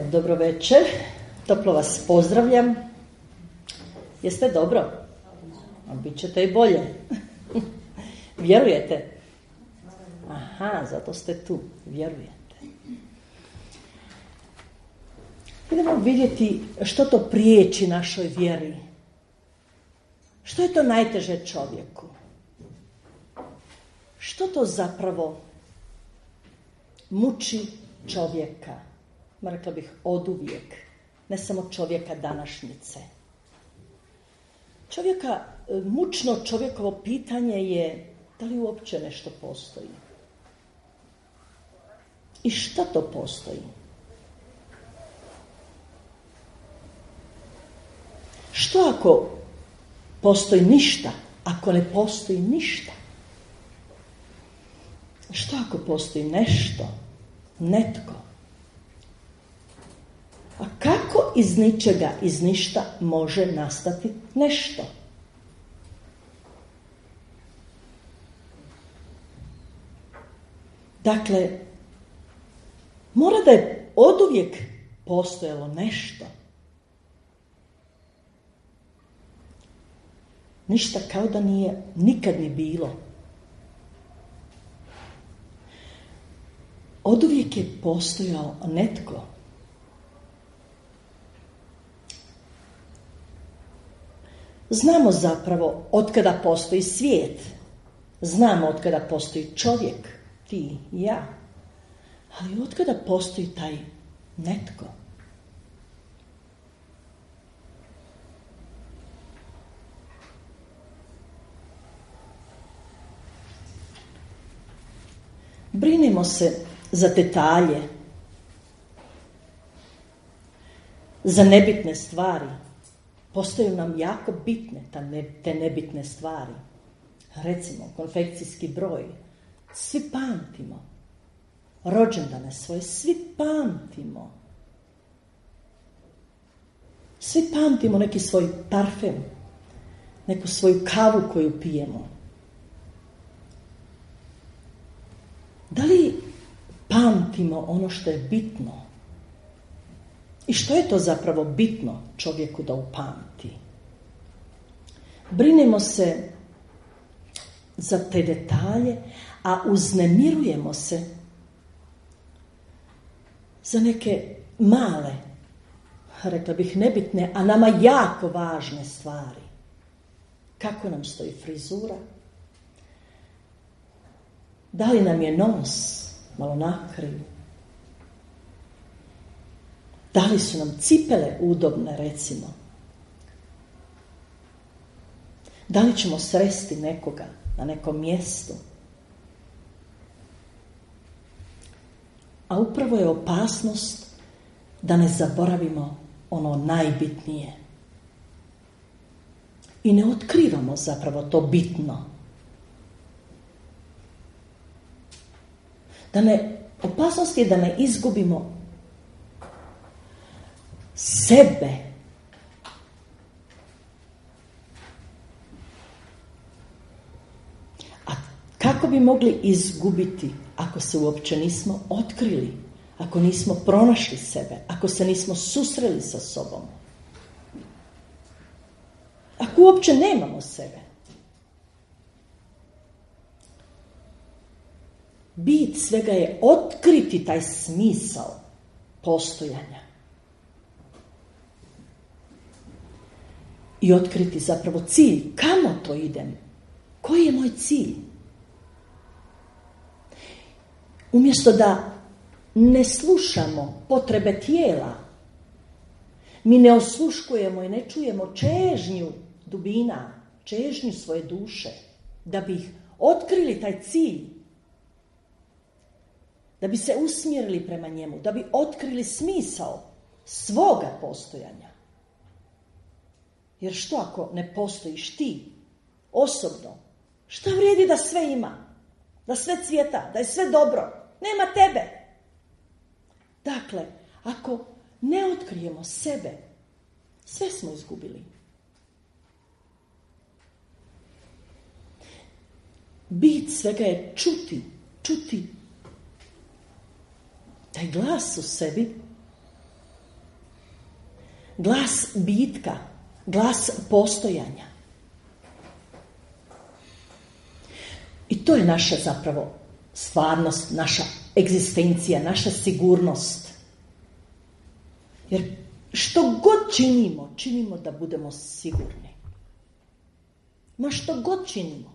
dobro večer, toplo vas pozdravljam. Jeste dobro? A bit ćete i bolje. Vjerujete? Aha, zato ste tu, vjerujete. Idemo vidjeti što to priječi našoj vjeri. Što je to najteže čovjeku? Što to zapravo muči čovjeka? Rekla bih oduvijek, ne samo čovjeka današnjice. Mučno čovjekovo pitanje je da li uopće nešto postoji. I šta to postoji? Što ako postoji ništa, ako ne postoji ništa? Što ako postoji nešto, netko? A kako iz ničega, iz ništa može nastati nešto? Dakle, mora da je oduvijek postojalo nešto. Ništa kao da nije nikad ni bilo. Oduvijek je postojao netko. Znamo zapravo otkada postoji svijet. Znamo otkada postoji čovjek, ti i ja. Ali otkada postoji taj netko? Brinimo se za detalje, za nebitne stvari. Postaju nam jako bitne te nebitne stvari. Recimo, konfekcijski broj. Svi pamtimo. Rođendane svoje, svi pamtimo. Svi pamtimo neki svoj parfem, neku svoju kavu koju pijemo. Da li pamtimo ono što je bitno? I što je to zapravo bitno čovjeku da upamti? Brinemo se za te detalje, a uznemirujemo se za neke male, rekla bih nebitne, a nama jako važne stvari. Kako nam stoji frizura? Da li nam je nos malo nakriv? Da li su nam cipele udobne, recimo? Da li ćemo sresti nekoga na nekom mjestu? A upravo je opasnost da ne zaboravimo ono najbitnije. I ne otkrivamo zapravo to bitno. Opasnost je da ne izgubimo sebe. A kako bi mogli izgubiti ako se uopće nismo otkrili, ako nismo pronašli sebe, ako se nismo susreli sa sobom? Ako uopće nemamo sebe? Bit svega je otkriti taj smisao postojanja. I otkriti zapravo cilj. Kamo to idem? Koji je moj cilj? Umjesto da ne slušamo potrebe tijela, mi ne osluškujemo i ne čujemo čežnju dubina, čežnju svoje duše, da bi otkrili taj cilj, da bi se usmjerili prema njemu, da bi otkrili smisao svoga postojanja. Jer što ako ne postojiš ti, osobno, šta vrijedi da sve ima, da sve cvjeta, da je sve dobro, nema tebe? Dakle, ako ne otkrijemo sebe, sve smo izgubili. Bit svega je čuti taj glas u sebi glas bitka, glas postojanja. I to je naša zapravo stvarnost, naša egzistencija, naša sigurnost. Jer što god činimo, činimo da budemo sigurni. Ma što god činimo.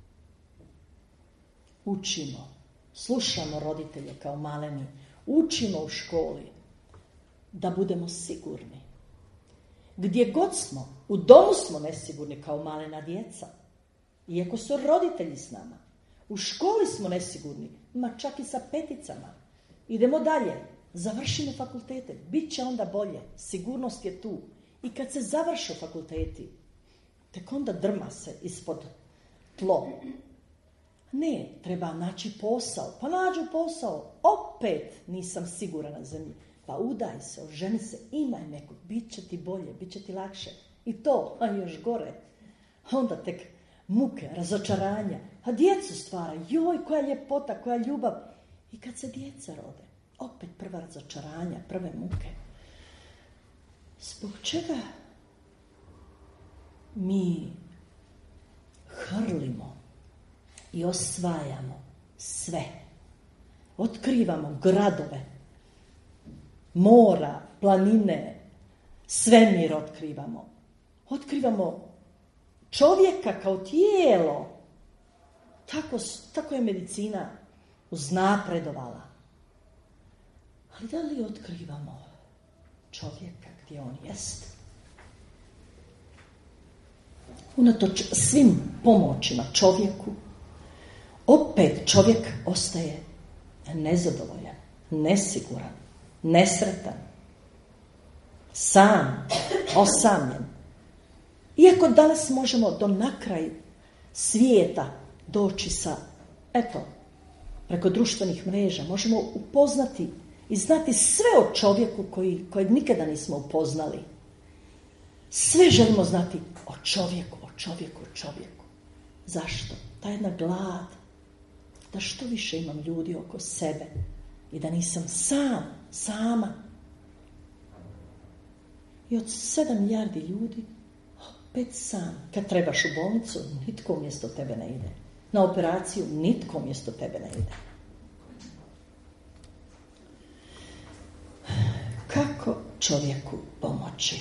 Učimo, slušamo roditelje kao maleni, učimo u školi da budemo sigurni. Gdje god smo, u domu smo nesigurni kao malena djeca, iako su roditelji s nama. U školi smo nesigurni, ma čak i sa peticama. Idemo dalje, završimo fakultete, bit će onda bolje, sigurnost je tu. I kad se završe fakulteti, tek onda drma se ispod tlo. Ne, treba naći posao. Pa nađu posao. Opet nisam siguran na zemlji. Pa udaj se, oženi se, imaj nekog. Bit će ti bolje, bit će ti lakše. I to, a još gore. Onda tek muke, razočaranja. A djecu stvara. Joj, koja ljepota, koja ljubav. I kad se djeca rode, opet prva razočaranja, prve muke. Zbog čega mi hrlimo i osvajamo sve. Otkrivamo gradove, mora, planine, svemir otkrivamo. Otkrivamo čovjeka kao tijelo. Tako je medicina uznapredovala. Ali da li otkrivamo čovjeka gdje on jest? Unatoč svim pomoćima čovjeku, opet čovjek ostaje nezadovoljan, nesiguran, nesretan, sam, osamljen. Iako danas možemo do nakraj svijeta doći sa, preko društvenih mreža, možemo upoznati i znati sve o čovjeku kojeg nikada nismo upoznali. Sve želimo znati o čovjeku. Zašto? Ta jedna glad, da što više imam ljudi oko sebe i da nisam sama. I od 7 milijardi ljudi, opet sam. Kad trebaš u bolnicu, nitko umjesto tebe ne ide. Na operaciju, nitko umjesto tebe ne ide. Kako čovjeku pomoći?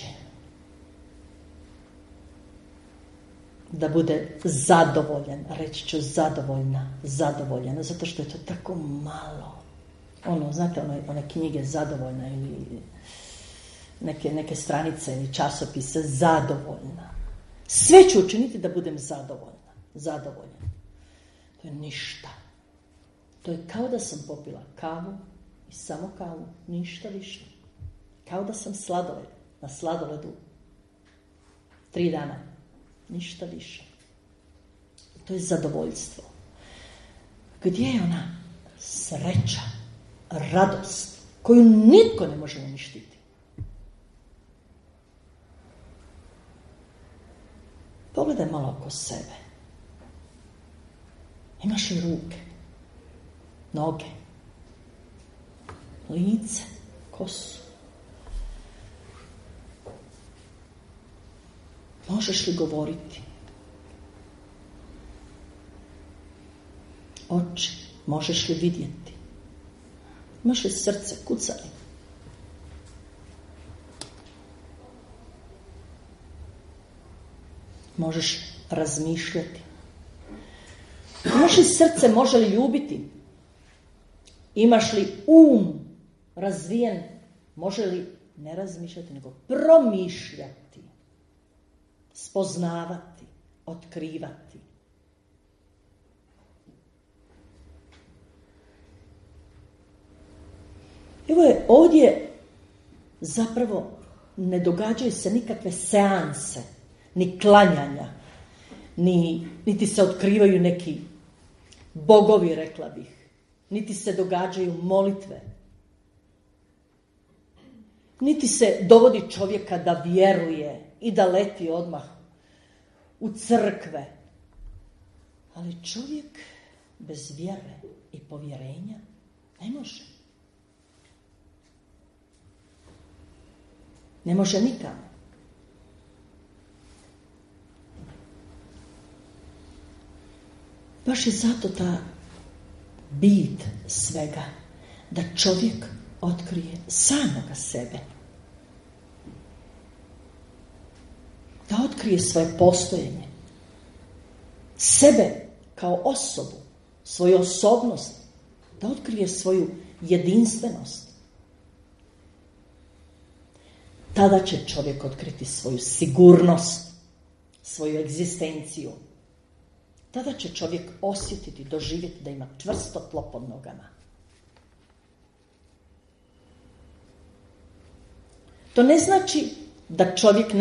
Da bude zadovoljan, reći ću zadovoljena, zato što je to tako malo. Znate, one knjige zadovoljna ili neke stranice ili časopise, zadovoljna. Sve ću učiniti da budem zadovoljna. To je ništa. To je kao da sam popila kavu i samo kavu, ništa više. Kao da sam na sladoledu 3 dana. Ništa više. To je zadovoljstvo. Gdje je ona sreća, radost, koju nitko ne može uništiti? Pogledaj malo oko sebe. Imaš li ruke, noge, lice, kosu? Možeš li govoriti? Oči, možeš li vidjeti? Imaš li srce, kucanje? Možeš razmišljati? Imaš li srce, može li ljubiti? Imaš li razvijen? Može li ne razmišljati, nego promišljati? Spoznavati, otkrivati. Evo je ovdje zapravo ne događaju se nikakve seanse, ni klanjanja, niti se otkrivaju neki bogovi, rekla bih, niti se događaju molitve, niti se dovodi čovjeka da vjeruje i da leti odmah u crkve. Ali čovjek bez vjere i povjerenja ne može. Ne može nikamo. Baš je zato ta bit svega, da čovjek otkrije samoga sebe. Da otkrije svoje postojanje. Sebe kao osobu, svoju osobnost. Da otkrije svoju jedinstvenost. Tada će čovjek otkriti svoju sigurnost, svoju egzistenciju. Tada će čovjek osjetiti, doživjeti da ima čvrsto tlo pod nogama. To ne znači da čovjek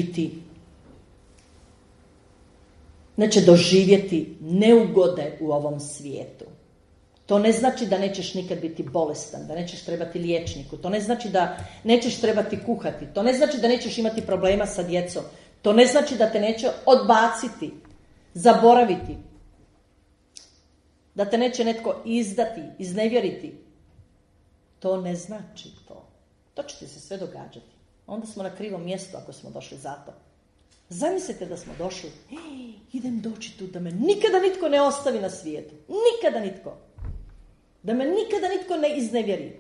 neće doživjeti neugode u ovom svijetu. To ne znači da nećeš nikad biti bolestan, da nećeš trebati liječniku. To ne znači da nećeš trebati kuhati. To ne znači da nećeš imati problema sa djecom. To ne znači da te neće odbaciti, zaboraviti. Da te neće netko izdati, iznevjeriti. To ne znači to. To će ti se sve događati. Onda smo na krivom mjestu ako smo došli za to. Zamislite da smo došli, idem doći tu da me nikada nitko ne ostavi na svijetu. Nikada nitko. Da me nikada nitko ne iznevjeri.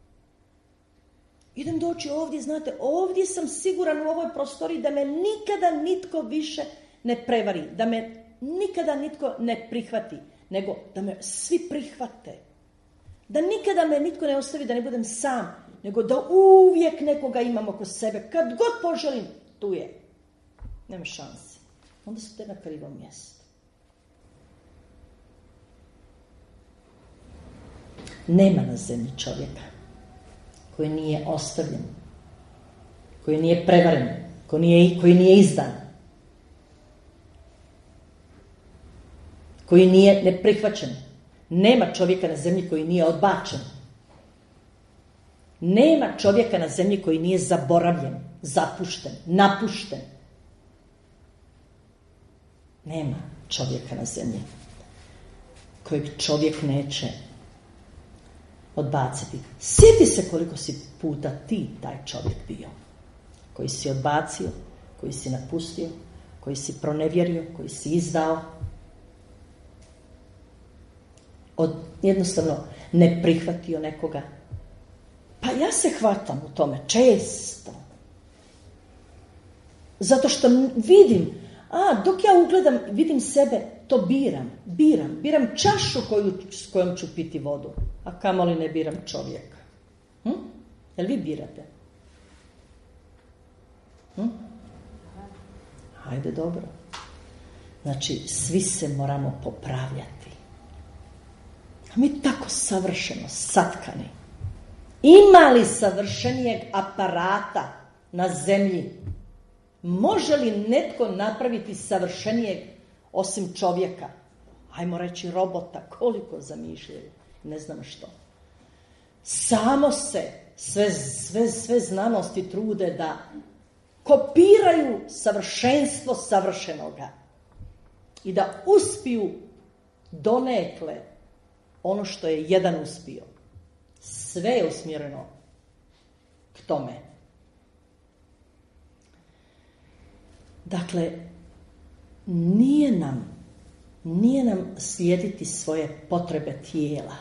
Idem doći ovdje, znate, ovdje sam siguran u ovoj prostoriji da me nikada nitko više ne prevari. Da me nikada nitko ne prihvati. Nego da me svi prihvate. Da nikada me nitko ne ostavi da ne budem sam. Nego da uvijek nekoga imam oko sebe. Kad god poželim, tu je. Nema šanse. Onda su te na krivom mjestu. Nema na zemlji čovjeka koji nije ostavljen, koji nije prevaren, koji nije izdan, koji nije neprihvaćen. Nema čovjeka na zemlji koji nije odbačen. Nema čovjeka na zemlji koji nije zaboravljen, zapušten, napušten. Nema čovjeka na zemlji kojeg čovjek neće odbaciti. Sjeti se koliko si puta ti taj čovjek bio. Koji si odbacio, koji si napustio, koji si pronevjerio, koji si izdao. Jednostavno ne prihvatio nekoga. Pa ja se hvatam u tome često. Zato što vidim, dok ja ugledam, vidim sebe, to biram čašu s kojom ću piti vodu, a kamoli ne biram čovjeka. Jel vi birate? Hajde, dobro. Znači, svi se moramo popravljati. A mi tako savršeno satkani. Ima li savršenijeg aparata na zemlji? Može li netko napraviti savršenijeg osim čovjeka? Ajmo reći robota, koliko zamišljaju, ne znam što. Samo se sve znanosti trude da kopiraju savršenstvo savršenoga i da uspiju donekle ono što je jedan uspio. Sve je usmjereno k tome. Dakle, nije nam slijediti svoje potrebe tijela.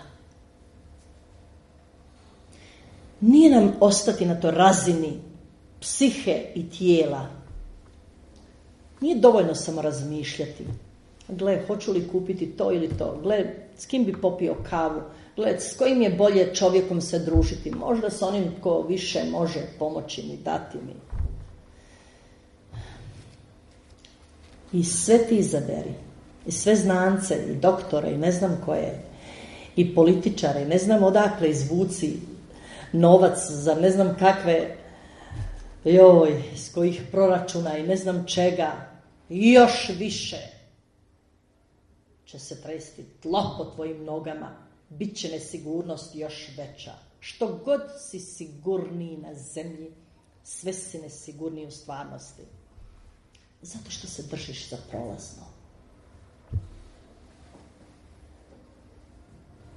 Nije nam ostati na toj razini psihe i tijela. Nije dovoljno samo razmišljati. Gle, hoću li kupiti to ili to? Gle, s kim bi popio kavu? Gle, s kojim je bolje čovjekom se družiti? Možda s onim ko više može pomoći mi, dati mi. I sve ti izaberi. I sve znance, i doktore, i ne znam koje. I političare, i ne znam odakle izvuci novac za ne znam kakve, iz kojih proračuna i ne znam čega. I još više će se tresti tlo po tvojim nogama. Biće nesigurnost još veća. Što god si sigurniji na zemlji, sve si nesigurniji u stvarnosti. Zato što se držiš za prolazno.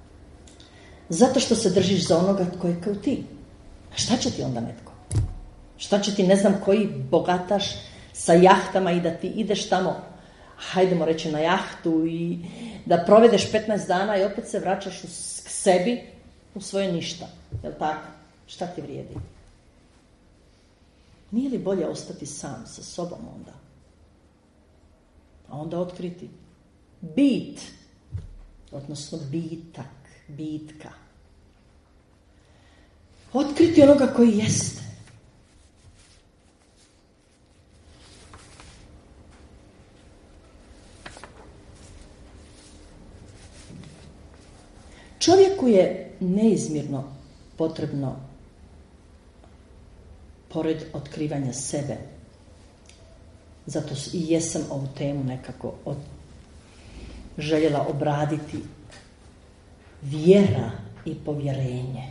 Zato što se držiš za onoga tko je kao ti. A šta će ti onda netko? Šta će ti ne znam koji bogataš sa jahtama i da ti ideš tamo, hajdemo reći na jahtu i da provedeš 15 dana i opet se vraćaš k sebi u svoje ništa. Jel tako? Šta ti vrijedi? Nije li bolje ostati sam sa sobom onda? A onda otkriti bit, odnosno bitka. Otkriti onoga koji jeste. Čovjeku je neizmjerno potrebno, pored otkrivanja sebe, zato i jesam ovu temu nekako željela obraditi, vjera i povjerenje.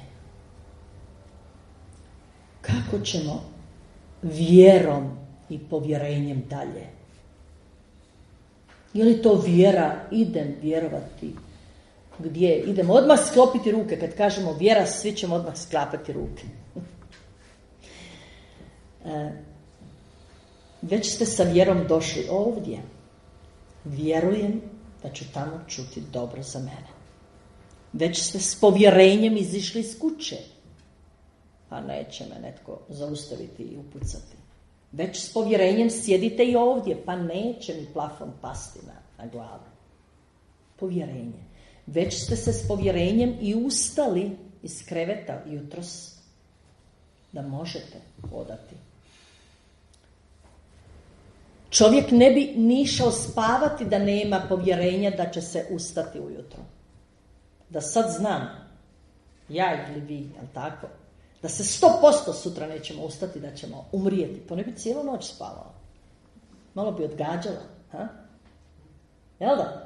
Kako ćemo vjerom i povjerenjem dalje? Je li to vjera, idem vjerovati? Gdje? Idemo odmah sklopiti ruke. Kad kažemo vjera, svi ćemo odmah sklapati ruke. Već ste sa vjerom došli ovdje. Vjerujem da ću tamo čuti dobro za mene. Već ste s povjerenjem izišli iz kuće. Pa neće me netko zaustaviti i upucati. Već s povjerenjem sjedite i ovdje. Pa neće mi plafon pasti na glavu. Povjerenje. Već ste se s povjerenjem i ustali iz kreveta jutros da možete hodati. Čovjek ne bi ni išao spavati da nema povjerenja da će se ustati ujutro. Da sad znam, ja ili vi, jel tako? Da se 100% sutra nećemo ustati, da ćemo umrijeti. Pa ne bi cijelu noć spavao. Malo bi odgađala. Ha? Jel da?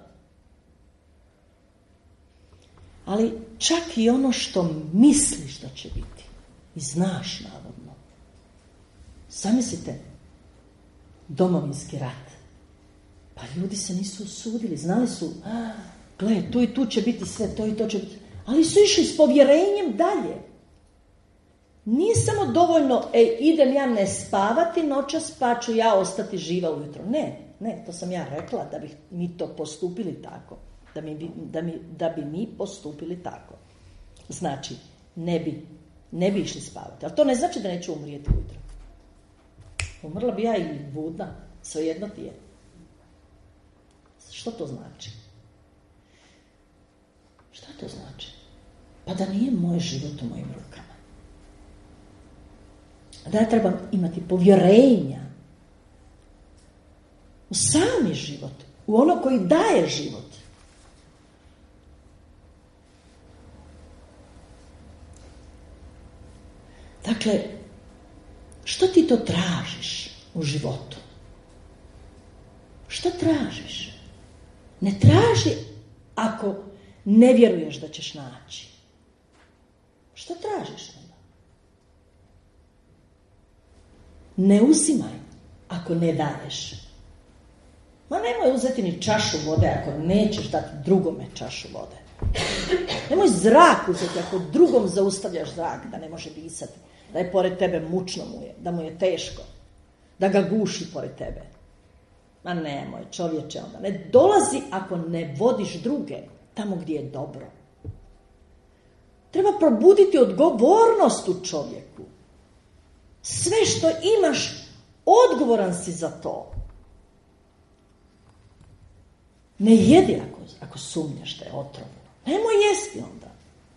Ali čak i ono što misliš da će biti i znaš navodno. Zamislite, Domovinski rat. Pa ljudi se nisu usudili, znali su, gle, tu i tu će biti sve, to i to će biti. Ali su išli s povjerenjem dalje. Nije samo dovoljno, idem ja ne spavati noćas, pa ću ja ostati živa ujutro. Ne, to sam ja rekla da bi mi to postupili tako. Da bi mi postupili tako. Znači, ne bi išli spavati. Ali to ne znači da neću umrijeti ujutro. Umrla bi ja i budna, svejedno ti je. Što to znači? Šta to znači? Pa da nije moj život u mojim rukama. Da ja trebam imati povjerenja u sami život, u ono koji daje život. Dakle, što ti to tražiš u životu? Što tražiš? Ne traži ako ne vjeruješ da ćeš naći. Što tražiš onda? Ne uzimaj ako ne daješ. Ma nemoj uzeti ni čašu vode ako nećeš dati drugome čašu vode. Nemoj zrak uzeti ako drugom zaustavljaš zrak da ne može disati. Da je pored tebe mučno mu je, da mu je teško, da ga guši pored tebe. Ma nemoj, čovječe, onda ne dolazi ako ne vodiš druge tamo gdje je dobro. Treba probuditi odgovornost u čovjeku. Sve što imaš, odgovoran si za to. Ne jedi ako sumnjaš da je otrovno. Nemoj jesti onda.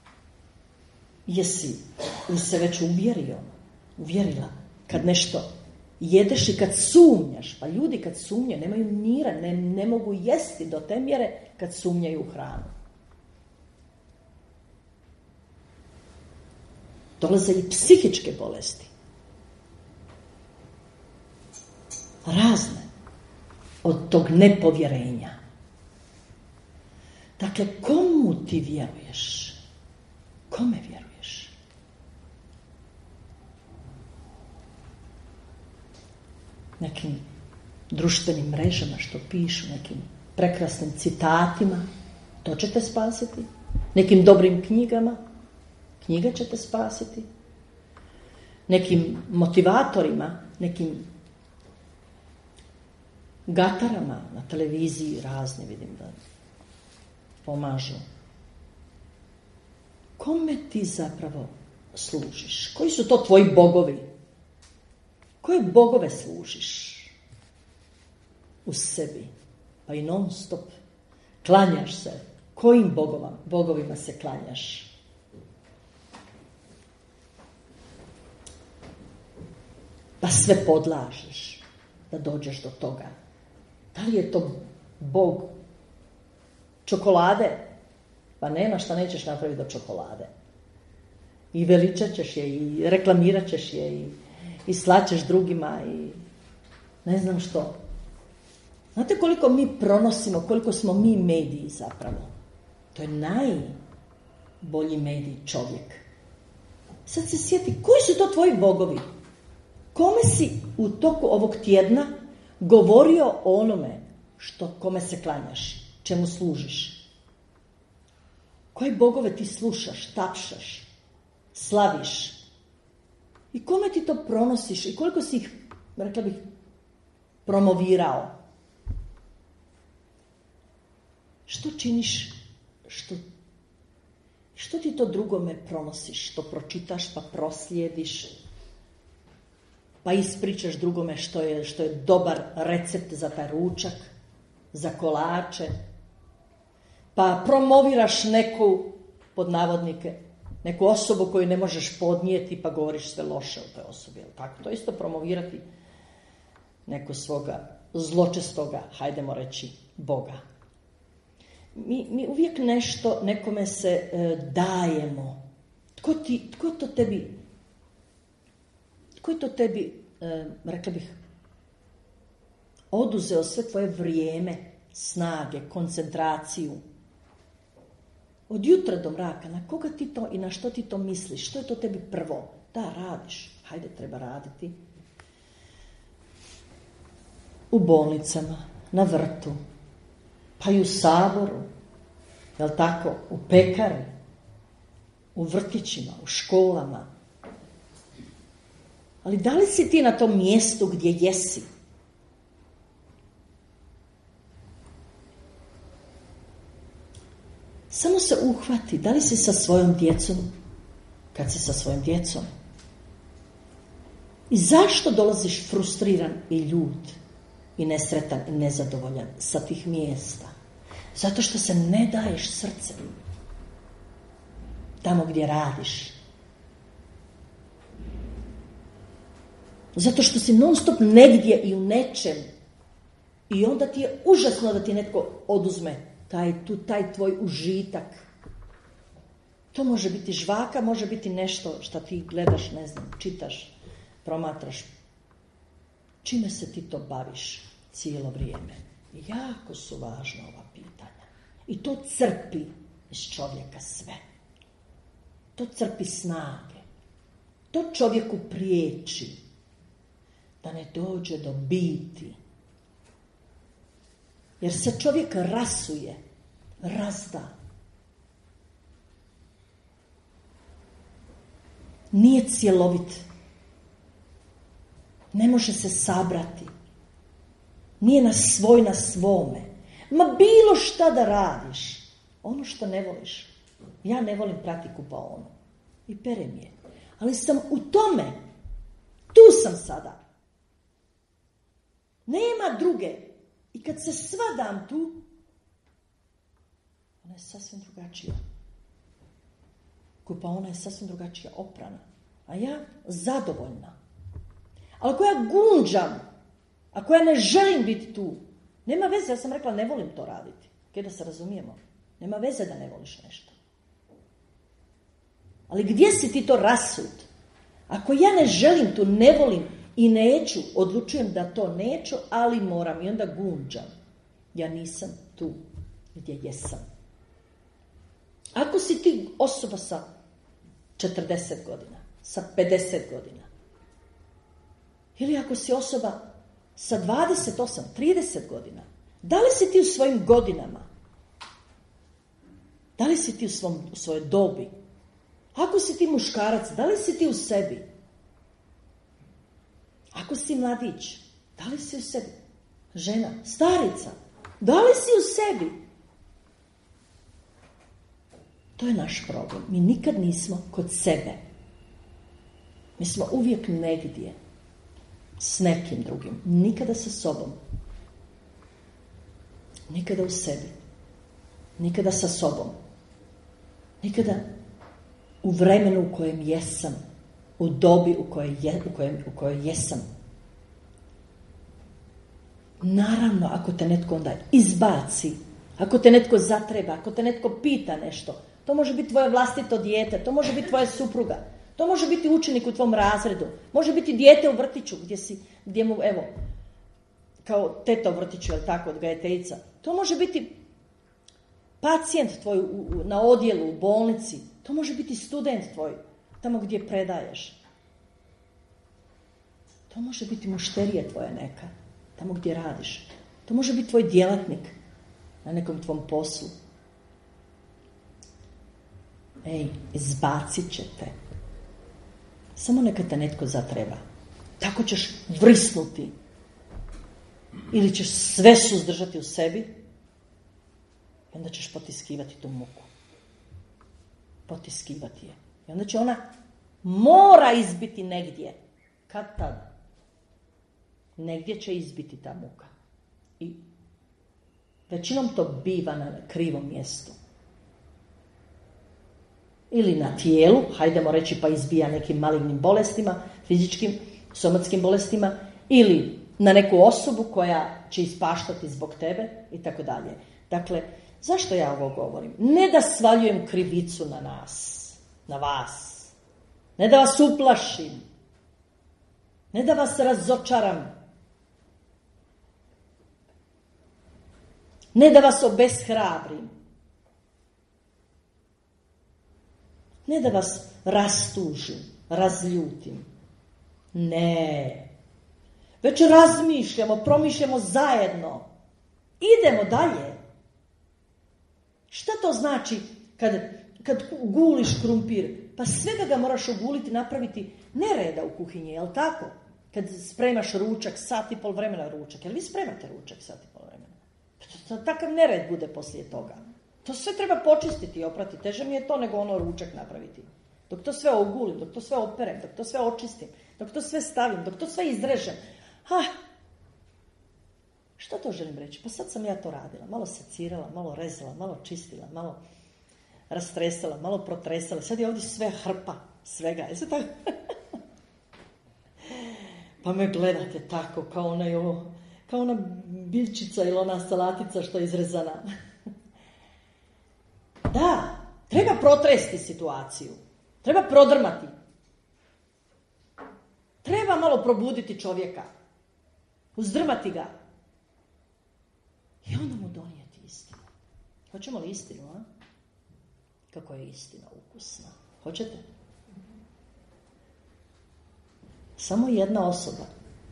Jesi li se već uvjerila kad nešto jedeš i kad sumnjaš? Pa ljudi kad sumnjaju nemaju mira, ne mogu jesti do te mjere kad sumnjaju u hranu. Dolaze i psihičke bolesti. Razne. Od tog nepovjerenja. Dakle, komu ti vjeruješ? Kome vjeruješ? Nekim društvenim mrežama što pišu, nekim prekrasnim citatima, to će te spasiti. Nekim dobrim knjigama, knjiga će te spasiti. nekim motivatorima, nekim gatarama na televiziji razni, vidim da pomažu. Kome ti zapravo služiš? Koji su to tvoji bogovi? Koje bogove služiš u sebi? Pa i non stop klanjaš se. Kojim bogovima se klanjaš? Pa sve podlažeš da dođeš do toga. Da li je to bog čokolade? Pa nema šta nećeš napraviti do čokolade. I veličat ćeš je, i reklamirat ćeš je, i slaćeš drugima, i ne znam što. Znate koliko mi pronosimo, koliko smo mi mediji zapravo? To je najbolji medij čovjek. Sad se sjeti, koji su to tvoji bogovi? Kome si u toku ovog tjedna govorio o onome kome se klanjaš, čemu služiš? Koje bogove ti slušaš, tapšaš, slaviš? I kome ti to pronosiš i koliko si ih, rekla bih, promovirao? Što činiš, što ti to drugome pronosiš, što pročitaš pa proslijediš, pa ispričaš drugome što je dobar recept za taj ručak, za kolače, pa promoviraš neku, pod navodnike, neku osobu koju ne možeš podnijeti pa govoriš sve loše o toj osobi. Tako to isto promovirati neko svoga zločestoga, hajdemo reći, Boga. Mi uvijek nešto, nekome se dajemo. Tko je to tebi, rekla bih, oduzeo sve tvoje vrijeme, snage, koncentraciju? Od jutra do mraka, na koga ti to i na što ti to misliš? Što je to tebi prvo? Da, radiš. Hajde, treba raditi. U bolnicama, na vrtu, pa i u Saboru, jel tako, u pekari, u vrtićima, u školama. Ali da li si ti na tom mjestu gdje jesi? Samo se uhvati, da li si sa svojom djecom, kad si sa svojom djecom? I zašto dolaziš frustriran i ljut i nesretan i nezadovoljan sa tih mjesta? Zato što se ne daješ srcem tamo gdje radiš. Zato što si non stop negdje i u nečem i onda ti je užasno da ti netko oduzme taj tvoj užitak. To može biti žvaka, može biti nešto što ti gledaš, ne znam, čitaš, promatraš. Čime se ti to baviš cijelo vrijeme? Jako su važna ova pitanja. I to crpi iz čovjeka sve. To crpi snage. To čovjeku priječi da ne dođe do biti. Jer se čovjek rasuje, razda. Nije cjelovit. Ne može se sabrati. Nije na svome. Ma bilo šta da radiš. Ono što ne voliš. Ja ne volim prati kupaonu. I perem je. Ali sam u tome. Tu sam sada. Nema druge. I kad se sva dam tu, ona je sasvim drugačija. Kupaona je sasvim drugačija, oprana. A ja zadovoljna. Ali ako ja gunđam, ako ja ne želim biti tu, nema veze, ja sam rekla ne volim to raditi. Kaj da se razumijemo? Nema veze da ne voliš nešto. Ali gdje si ti to rasut? Ako ja ne želim tu, ne volim i neću, odlučujem da to neću, ali moram i onda gunđam. Ja nisam tu gdje jesam. Ako si ti osoba sa 40 godina, sa 50 godina, ili ako si osoba sa 28, 30 godina, da li si ti u svojim godinama? Da li si ti u svojoj dobi? Ako si ti muškarac, da li si ti u sebi? Ako si mladić, da li si u sebi? Žena, starica, da li si u sebi? To je naš problem. Mi nikad nismo kod sebe. Mi smo uvijek negdje. S nekim drugim. Nikada sa sobom. Nikada u sebi. Nikada sa sobom. Nikada u vremenu u kojem jesam. U dobi u kojoj jesam. Naravno, ako te netko onda izbaci, ako te netko zatreba, ako te netko pita nešto, to može biti tvoje vlastito dijete, to može biti tvoja supruga, to može biti učenik u tvom razredu, može biti dijete u vrtiću gdje mu, evo, kao teta u vrtiću, jel tako, odgajateljica. To može biti pacijent tvoj na odjelu, u bolnici, to može biti student tvoj, tamo gdje predaješ. To može biti mušterija tvoja neka, tamo gdje radiš. To može biti tvoj djelatnik na nekom tvom poslu. Ej, izbacit će te. Samo neka te netko zatreba. Tako ćeš vrisnuti. Ili ćeš sve suzdržati u sebi i onda ćeš potiskivati tu muku. Potiskivati je. I onda će ona mora izbiti negdje. Kad tad? Negdje će izbiti ta muka. I većinom to biva na krivom mjestu. Ili na tijelu, hajdemo reći pa izbija nekim malignim bolestima, fizičkim, somatskim bolestima, ili na neku osobu koja će ispaštati zbog tebe i tako dalje. Dakle, zašto ja ovo govorim? Ne da svaljujem krivicu na nas, na vas. Ne da vas uplašim. Ne da vas razočaram. Ne da vas obeshrabrim. Ne da vas rastužim, razljutim. Ne. Već razmišljamo, promišljamo zajedno. Idemo dalje. Šta to znači kad guliš krumpir? Pa svega ga moraš oguliti, napraviti nereda u kuhinji, jel tako? Kad spremaš ručak, sat i pol vremena ručak. Jel vi spremate ručak sat i pol vremena? Takav nered bude poslije toga. To sve treba počistiti i oprati. Teže mi je to nego ono ručak napraviti. Dok to sve ogulim, dok to sve operem, dok to sve očistim, dok to sve stavim, dok to sve izrežem. Što to želim reći? Pa sad sam ja to radila. Malo secirala, malo rezala, malo čistila, malo rastresala, malo protresala. Sad je ovdje sve hrpa svega. Jeste tako? Pa me gledate tako kao ona biljčica ili ona salatica što je izrezana. Da, treba protresti situaciju. Treba prodrmati. Treba malo probuditi čovjeka. Uzdrmati ga. I onda mu donijeti istinu. Hoćemo li istinu, a? Kako je istina ukusna. Hoćete? Samo jedna osoba.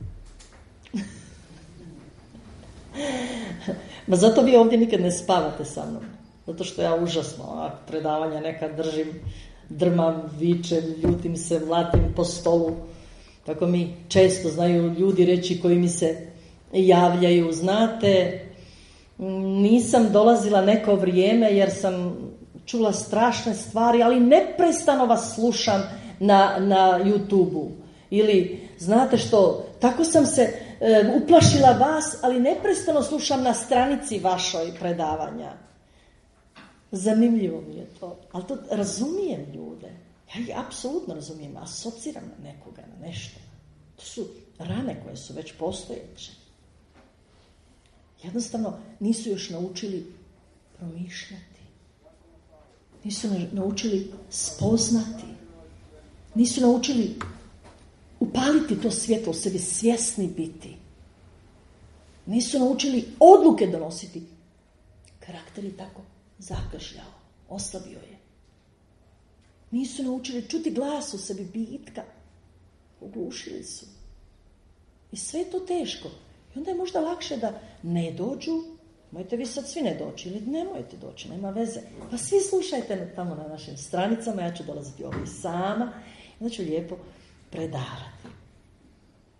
Ma zato vi ovdje nikad ne spavate sa mnom. Zato što ja užasno predavanja nekad držim, drmam, vičem, ljutim se, mlatim po stolu. Tako mi često znaju ljudi reći koji mi se javljaju. Znate, nisam dolazila neko vrijeme jer sam čula strašne stvari, ali neprestano vas slušam na YouTube-u. Ili, znate što, tako sam se uplašila vas, ali neprestano slušam na stranici vašoj predavanja. Zanimljivo mi je to. Ali to razumijem ljude. Ja ih apsolutno razumijem. Asociram na nekoga, na nešto. To su rane koje su već postojeće. Jednostavno nisu još naučili promišljati. Nisu naučili spoznati. Nisu naučili upaliti to svjetlo u sebi, svjesni biti. Nisu naučili odluke donositi. Karakter je tako zakašljao, oslabio je. Nisu naučili čuti glas u sebi, bitka. Uglušili su. I sve je to teško. I onda je možda lakše da ne dođu. Mojte vi sad svi ne doći ili nemojte doći, nema veze. Pa svi slušajte tamo na našim stranicama, ja ću dolaziti ovdje sama. I onda ću lijepo predavati.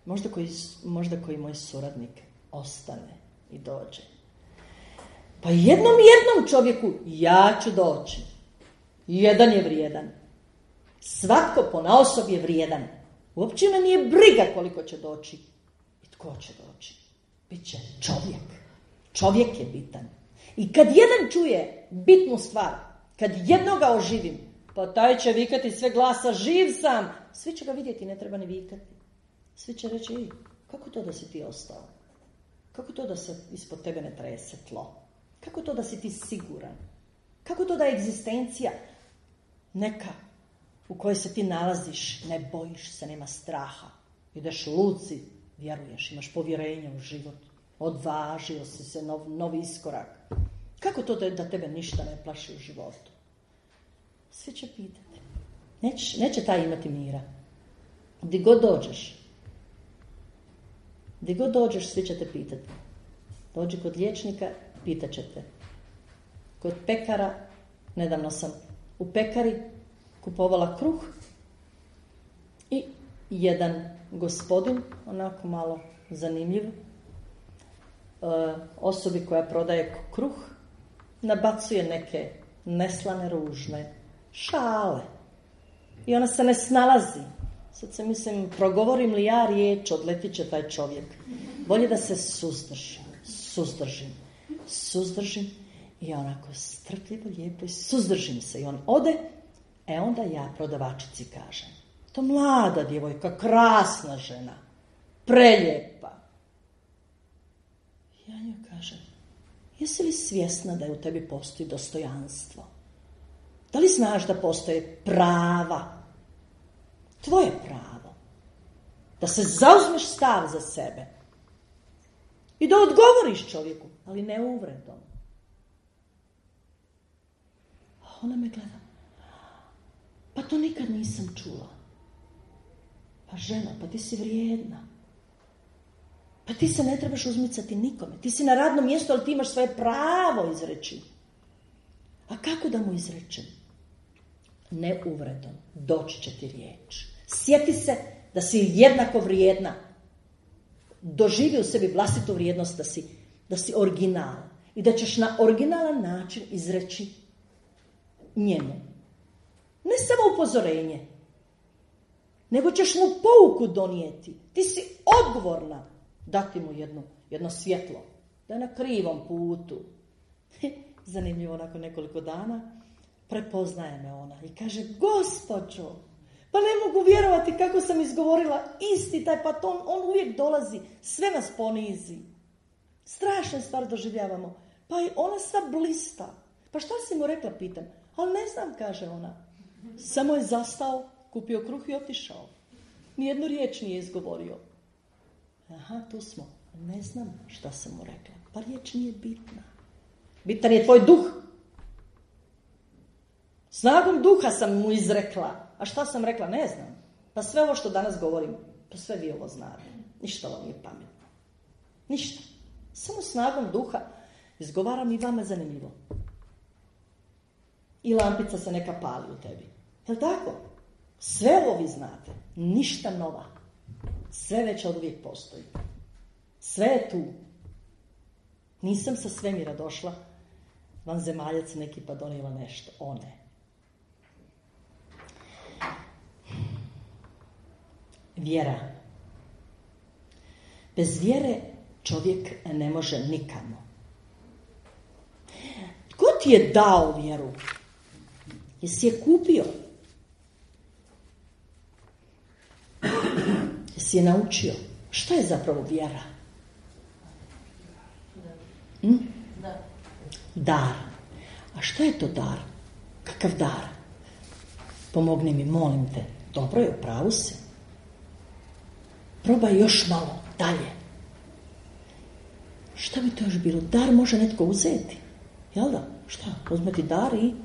možda koji moj suradnik ostane i dođe. Pa jednom čovjeku ja ću doći. Jedan je vrijedan. Svatko ponaosob je vrijedan. Uopće me nije briga koliko će doći i tko će doći. Biće čovjek. Čovjek je bitan. I kad jedan čuje bitnu stvar, kad jednoga oživim, pa taj će vikati sve glasa, živ sam. Svi će ga vidjeti, ne treba ni vikati. Svi će reći, kako to da si ti ostao? Kako to da se ispod tebe ne trese tlo? Kako to da si ti siguran? Kako to da je egzistencija neka u kojoj se ti nalaziš, ne bojiš se, nema straha. Ideš luci, vjeruješ, imaš povjerenje u život. Odvažio si se, novi iskorak. Kako to da tebe ništa ne plaši u životu? Svi će pitati. Neće taj imati mira. Gdje god dođeš, svi će te pitati. Dođi kod liječnika, pitat će te. Kod pekara, nedavno sam u pekari kupovala kruh i jedan gospodin, onako malo zanimljiv, osobi koja prodaje kruh, nabacuje neke neslane, ružne šale. I ona se ne snalazi. Sad se mislim, progovorim li ja riječ, odletit će taj čovjek. Bolje da se suzdržim i onako strpljivo, lijepo i suzdržim se. I on ode, onda ja prodavačici kažem, to mlada djevojka, krasna žena, prelijepa. Ja njoj kažem, jesi li svjesna da je u tebi postoji dostojanstvo? Da li znaš da postoje prava? Tvoje pravo. Da se zauzmeš stav za sebe. I da odgovoriš čovjeku, ali ne uvredom. A ona me gleda. Pa to nikad nisam čula. Pa žena, pa ti si vrijedna. Pa ti se ne trebaš uzmicati nikome. Ti si na radnom mjestu, ali ti imaš svoje pravo izreći. A kako da mu izrečem? Ne uvredom. Doći će ti riječ. Sjeti se da si jednako vrijedna. Doživi u sebi vlastitu vrijednost da si original. I da ćeš na originalan način izreći njemu. Ne samo upozorenje, nego ćeš mu pouku donijeti. Ti si odgovorna dati mu jedno svjetlo. Da je na krivom putu. Zanimljivo, nakon nekoliko dana prepoznaje me ona i kaže, gospođo, pa ne mogu vjerovati kako sam izgovorila isti taj paton, on uvijek dolazi, sve nas ponizi. Strašne stvari doživljavamo. Pa i ona sva blista. Pa šta si mu rekla, pitam. Ali ne znam, kaže ona. Samo je zastao, kupio kruh i otišao. Nijednu riječ nije izgovorio. Aha, tu smo. Ne znam šta sam mu rekla. Pa riječ nije bitna. Bitan je tvoj duh. Snagom duha sam mu izrekla. A šta sam rekla? Ne znam. Pa sve ovo što danas govorim, pa sve vi ovo znate. Ništa ovo nije pametno. Ništa. Samo snagom duha izgovaram i vama zanimljivo. I lampica se neka pali u tebi. Jel' tako? Sve ovo vi znate. Ništa nova. Sve već od uvijek postoji. Sve je tu. Nisam sa svemira došla, vanzemaljac neki pa donijela nešto. One. Vjera. Bez vjere čovjek ne može nikamo. Tko ti je dao vjeru? Jesi je kupio? Jesi je naučio? Šta je zapravo vjera? Dar. A šta je to dar? Kakav dar? Pomogni mi, molim te. Dobro je, u pravu si. Probaj još malo, dalje. Šta bi to još bilo? Dar može netko uzeti. Jel da? Šta? Uzmeti dar i...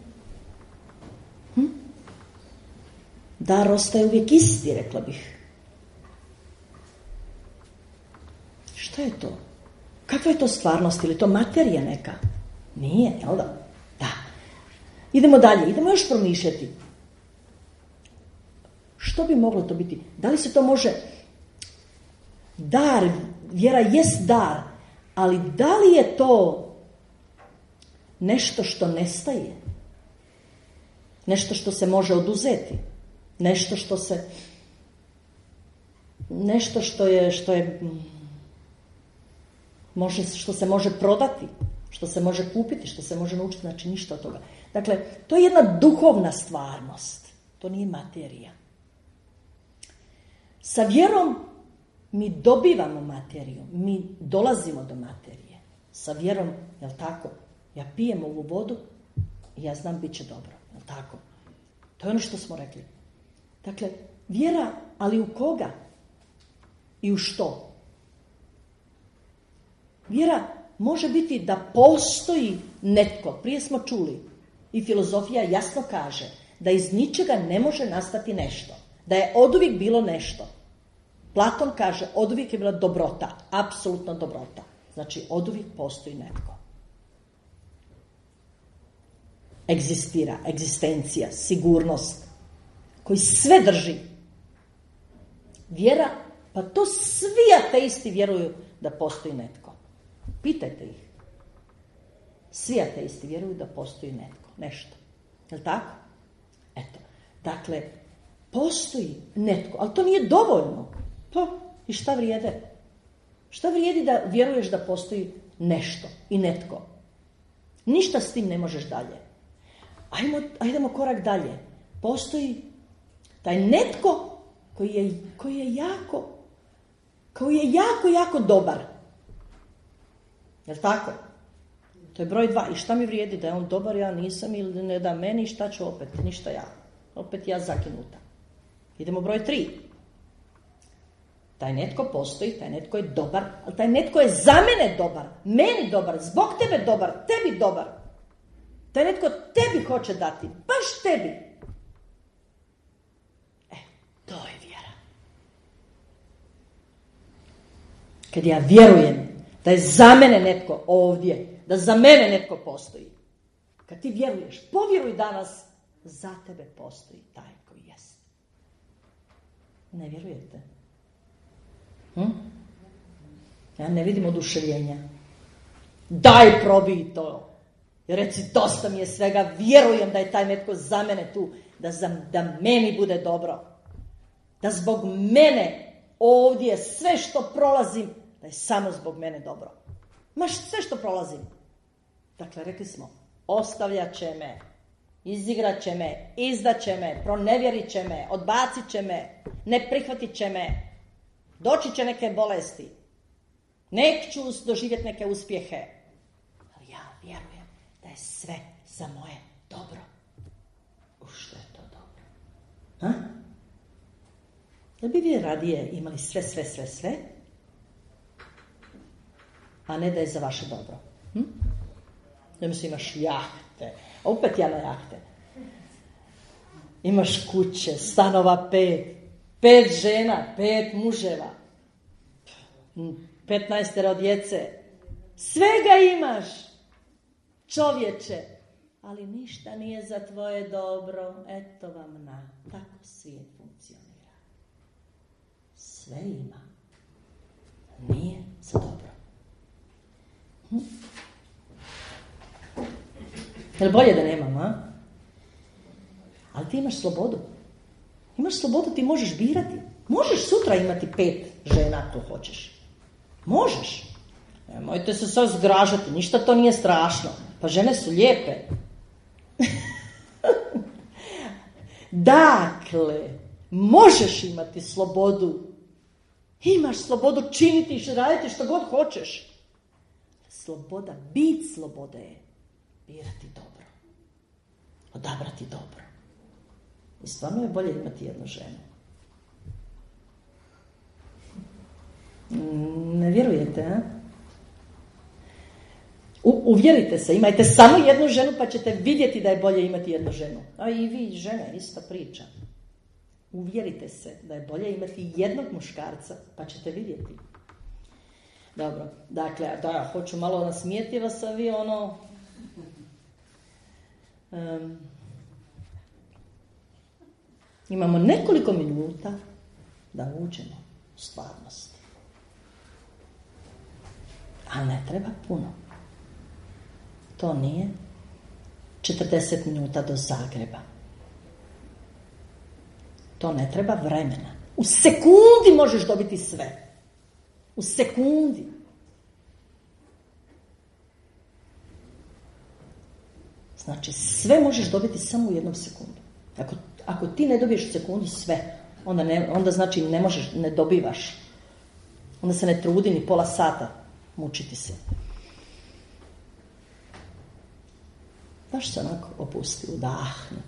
Dar ostaje uvijek isti, rekla bih. Šta je to? Kakva je to stvarnost? Ili to materija neka? Nije, jel da? Da. Idemo dalje, idemo još promišljati. Što bi moglo to biti? Da li se to može dar, vjera jest dar, ali da li je to nešto što nestaje? Nešto što se može oduzeti? Nešto što se može prodati, što se može kupiti, što se može naučiti, znači ništa od toga. Dakle, to je jedna duhovna stvarnost, to nije materija. Sa vjerom mi dobivamo materiju, mi dolazimo do materije. Sa vjerom, jel tako? Ja pijem ovu vodu i ja znam bit će dobro, jel tako? To je ono što smo rekli. Dakle, vjera, ali u koga? I u što? Vjera može biti da postoji netko. Prije smo čuli i filozofija jasno kaže da iz ničega ne može nastati nešto. Da je oduvijek bilo nešto. Platon kaže oduvijek je bila dobrota, apsolutna dobrota. Znači oduvijek postoji netko. Egzistira, egzistencija, sigurnost, koji sve drži. Vjera, pa to svi ateisti vjeruju da postoji netko. Pitajte ih. Svi ateisti vjeruju da postoji netko, nešto. Je li tako? Eto, dakle, postoji netko, ali to nije dovoljno. Pa, i šta vrijede? Šta vrijedi da vjeruješ da postoji nešto i netko? Ništa s tim ne možeš dalje. Ajdemo korak dalje. Postoji taj netko koji je jako dobar. Je li tako? To je broj 2. I šta mi vrijedi da je on dobar, ja nisam, ili ne da meni, šta ću opet? Ništa ja. Opet ja zakinuta. Idemo broj 3. Taj netko postoji, taj netko je dobar, ali taj netko je za mene dobar, meni dobar, zbog tebe dobar, tebi dobar. Taj netko tebi hoće dati, baš tebi. To je vjera. Kad ja vjerujem da je za mene netko ovdje, da za mene netko postoji. Kad ti vjeruješ, povjeruj danas, za tebe postoji taj koji jest. Ne vjerujete? Ja ne vidim oduševljenja. Daj, probij to. Reci, dosta mi je svega, vjerujem da je taj netko za mene tu, da meni bude dobro. Da zbog mene ovdje sve što prolazim, da je samo zbog mene dobro. Sve što prolazim. Dakle, rekli smo, ostavljat će me, izigrat će me, izdat će me, pronevjerit će me, odbacit će me, ne prihvatit će me, doći će neke bolesti, nek ću doživjeti neke uspjehe. Ali ja vjerujem da je sve za moje dobro. Što je to dobro? Da bi vi radije imali sve, a ne da je za vaše dobro. Da mislim, imaš jahte, opet ja na jahte. Imaš kuće, stanova 5 žena, 5 muževa, 15 djece. Svega imaš, čovječe, ali ništa nije za tvoje dobro. Eto vam na, tako svijet funkcionira. Sve ima, nije za dobro. Jel bolje da nemam, Ali ti imaš slobodu. Imaš slobodu, ti možeš birati. Možeš sutra imati 5 žena ako hoćeš. Možeš. Nemojte se sad zgražati, ništa to nije strašno. Pa žene su lijepe. Dakle, možeš imati slobodu. Imaš slobodu činiti i raditi što god hoćeš. Sloboda, bit slobode je birati dobro. Odabrati dobro. I stvarno je bolje imati jednu ženu. Ne vjerujete, a? Uvjerite se, imajte samo jednu ženu pa ćete vidjeti da je bolje imati jednu ženu. A i vi žene, ista priča. Uvjerite se da je bolje imati jednog muškarca pa ćete vidjeti. Dobro, dakle, da, hoću malo nasmijeti vas, a vi imamo nekoliko minuta da uđemo u stvarnost. Ali ne treba puno. To nije 40 minuta do Zagreba. To ne treba vremena. U sekundi možeš dobiti sve. U sekundi. Znači, sve možeš dobiti samo u jednom sekundu. Ako ti ne dobiješ u sekundu sve, onda znači ne možeš, ne dobivaš. Onda se ne trudi ni pola sata mučiti se. Baš se onako opusti, udahni.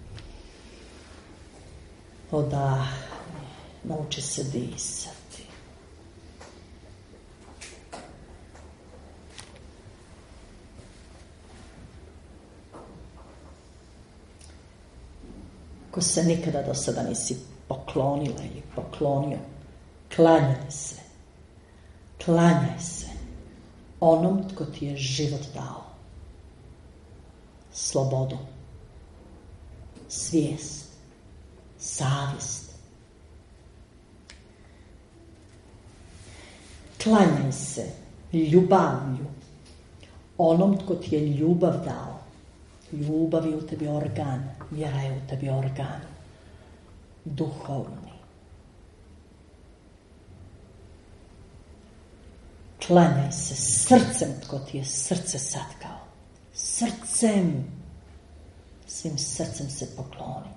Odahni. Nauči se disati. Ko se nikada do sada nisi poklonila ili poklonio, klanjaj se. Klanjaj se onom tko ti je život dao. Slobodu, svijest, savjest. Klanjaj se ljubavlju onom tko ti je ljubav dao. Ljubav je u tebi organ, vjera je u tebi organ, duhovni. Klanjaj se srcem tko ti je srce satkao. Srcem, svim srcem se pokloni.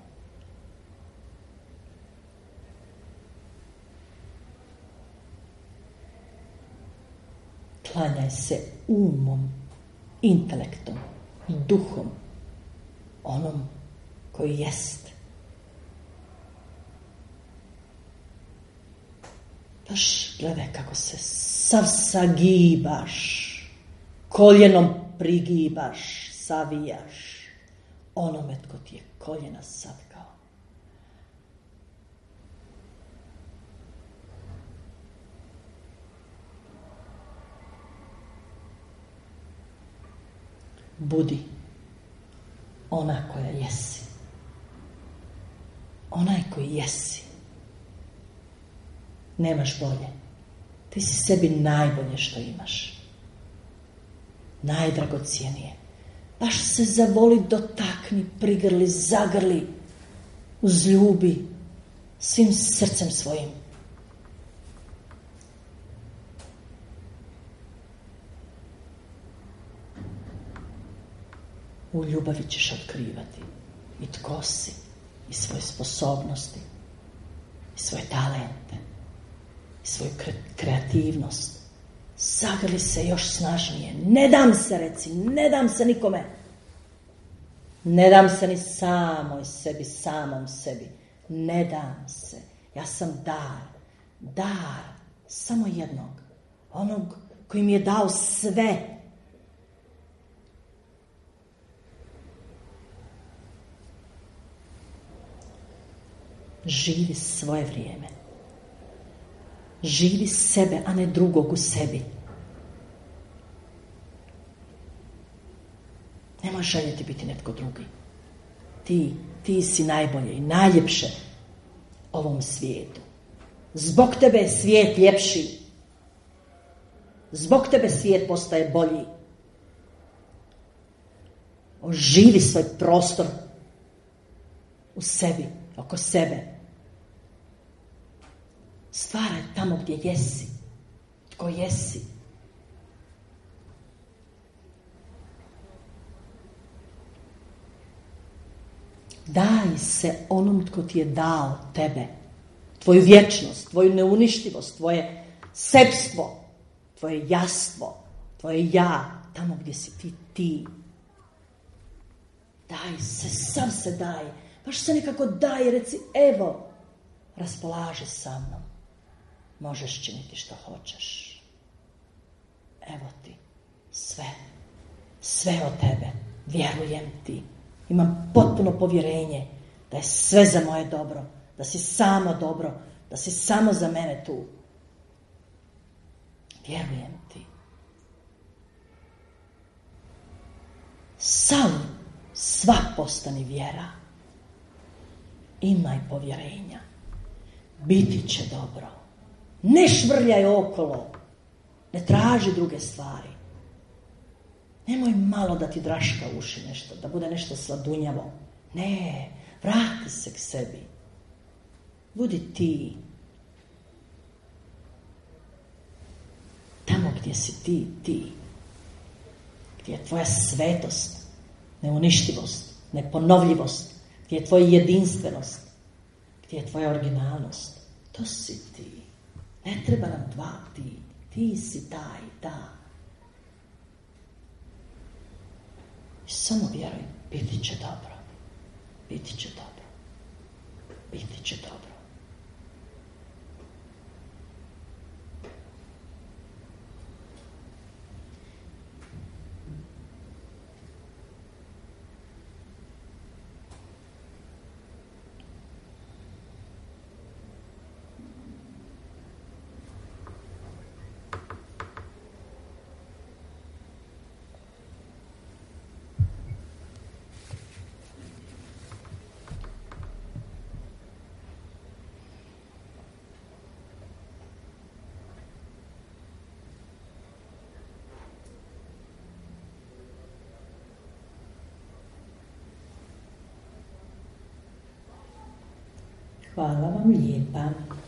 Klanjaj se umom, intelektom, duhom, onom koji jest. Baš gledaj kako se sav sagibaš, koljenom prigibaš, savijaš onome tko ti je koljena satkao. Budi ona koja jesi. Onaj koji jesi. Nemaš bolje. Ti si sebi najbolje što imaš. Najdragocijenije. Baš se zavoli, dotakni, prigrli, zagrli, uzljubi svim srcem svojim. U ljubavi ćeš otkrivati i tko si, i svoje sposobnosti, i svoje talente, i svoju kreativnost. Zagrli se još snažnije. Ne dam se, reci, ne dam se nikome. Ne dam se ni samoj sebi, samom sebi. Ne dam se. Ja sam dar samo jednog. Onog koji mi je dao sve. Živi svoje vrijeme. Živi sebe, a ne drugog u sebi. Nemoj željeti biti netko drugi. Ti si najbolje i najljepše ovom svijetu. Zbog tebe je svijet ljepši. Zbog tebe svijet postaje bolji. Oživi svoj prostor u sebi, oko sebe. Stvaraj tamo gdje jesi. Tko jesi. Daj se onom tko ti je dao tebe. Tvoju vječnost, tvoju neuništivost, tvoje sebstvo, tvoje jastvo, tvoje ja. Tamo gdje si ti. Daj se, sam se daj. Baš se nekako daj, reci, evo, raspolaži sa mnom. Možeš činiti što hoćeš. Evo ti, sve od tebe. Vjerujem ti. Imam potpuno povjerenje da je sve za moje dobro, da si samo dobro, da si samo za mene tu. Vjerujem ti. Sva postani vjera. Imaj povjerenja. Biti će dobro. Ne švrljaj okolo. Ne traži druge stvari. Nemoj malo da ti draška uši nešto, da bude nešto sladunjavo. Ne, vrati se k sebi. Budi ti. Tamo gdje si ti. Gdje je tvoja svetost, neuništivost, neponovljivost, gdje je tvoja jedinstvenost, gdje je tvoja originalnost. To si ti. Ne treba nam dva ti. Ti si taj, ta. I samo vjeruj, biti će dobro. Biti će dobro. Biti će dobro. Hvala vam lijepa.